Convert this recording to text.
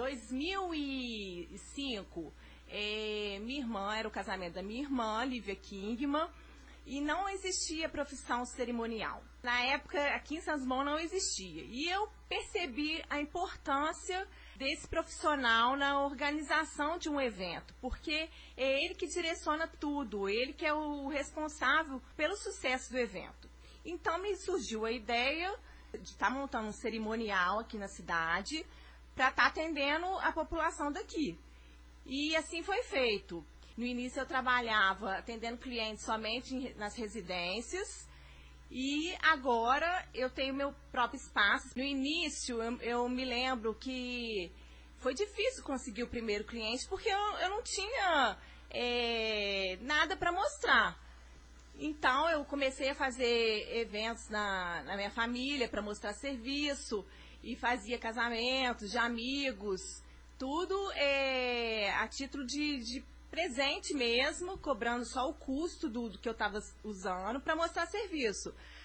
2005, minha irmã, era o casamento da minha irmã, Lívia Kingman, e não existia profissão cerimonial. Na época, aqui em Santos Dumont não existia. E eu percebi a importância desse profissional na organização de um evento, porque é ele que direciona tudo, ele que é o responsável pelo sucesso do evento. Então me surgiu a ideia de estar montando um cerimonial aqui na cidade para estar atendendo a população daqui. E assim foi feito. No início eu trabalhava atendendo clientes somente nas residências e agora eu tenho meu próprio espaço. No início eu me lembro que foi difícil conseguir o primeiro cliente porque eu não tinha nada para mostrar. Então eu comecei a fazer eventos na minha família para mostrar serviço e fazia casamentos de amigos, tudo a título de presente mesmo, cobrando só o custo do que eu estava usando para mostrar serviço.